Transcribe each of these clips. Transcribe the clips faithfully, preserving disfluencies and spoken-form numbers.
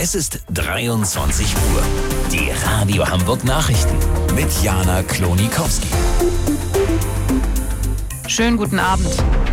Es ist dreiundzwanzig Uhr. Die Radio Hamburg Nachrichten mit Jana Klonikowski. Schönen guten Abend.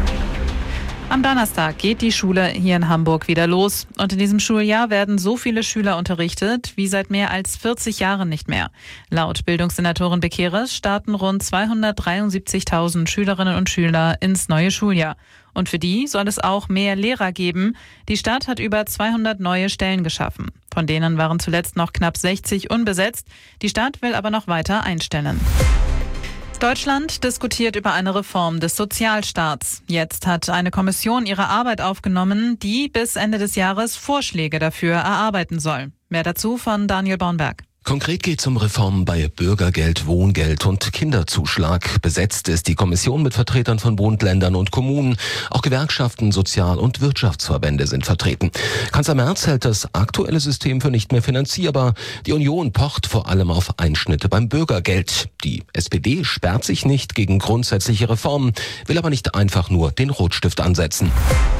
Am Donnerstag geht die Schule hier in Hamburg wieder los. Und in diesem Schuljahr werden so viele Schüler unterrichtet wie seit mehr als vierzig Jahren nicht mehr. Laut Bildungssenatorin Bekeres starten rund zweihundertdreiundsiebzigtausend Schülerinnen und Schüler ins neue Schuljahr. Und für die soll es auch mehr Lehrer geben. Die Stadt hat über zweihundert neue Stellen geschaffen. Von denen waren zuletzt noch knapp sechzig unbesetzt. Die Stadt will aber noch weiter einstellen. Deutschland diskutiert über eine Reform des Sozialstaats. Jetzt hat eine Kommission ihre Arbeit aufgenommen, die bis Ende des Jahres Vorschläge dafür erarbeiten soll. Mehr dazu von Daniel Bornberg. Konkret geht es um Reformen bei Bürgergeld, Wohngeld und Kinderzuschlag. Besetzt ist die Kommission mit Vertretern von Bund, Ländern und Kommunen. Auch Gewerkschaften, Sozial- und Wirtschaftsverbände sind vertreten. Kanzler Merz hält das aktuelle System für nicht mehr finanzierbar. Die Union pocht vor allem auf Einschnitte beim Bürgergeld. Die S P D sperrt sich nicht gegen grundsätzliche Reformen, will aber nicht einfach nur den Rotstift ansetzen.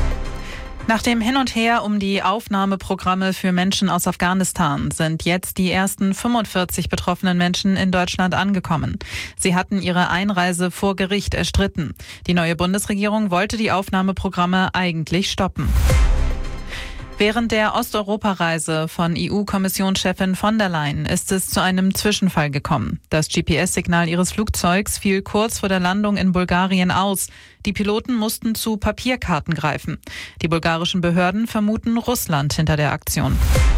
Nach dem Hin und Her um die Aufnahmeprogramme für Menschen aus Afghanistan sind jetzt die ersten fünfundvierzig betroffenen Menschen in Deutschland angekommen. Sie hatten ihre Einreise vor Gericht erstritten. Die neue Bundesregierung wollte die Aufnahmeprogramme eigentlich stoppen. Während der Osteuropa-Reise von E U-Kommissionschefin von der Leyen ist es zu einem Zwischenfall gekommen. Das G P S-Signal ihres Flugzeugs fiel kurz vor der Landung in Bulgarien aus. Die Piloten mussten zu Papierkarten greifen. Die bulgarischen Behörden vermuten Russland hinter der Aktion.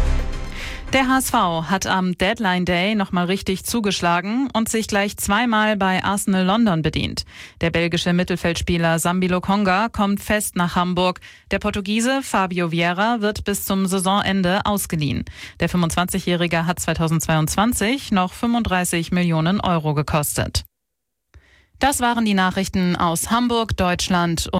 Der H S V hat am Deadline Day nochmal richtig zugeschlagen und sich gleich zweimal bei Arsenal London bedient. Der belgische Mittelfeldspieler Sambi Lokonga kommt fest nach Hamburg. Der Portugiese Fabio Vieira wird bis zum Saisonende ausgeliehen. Der fünfundzwanzigjährige hat zweitausendzweiundzwanzig noch fünfunddreißig Millionen Euro gekostet. Das waren die Nachrichten aus Hamburg, Deutschland.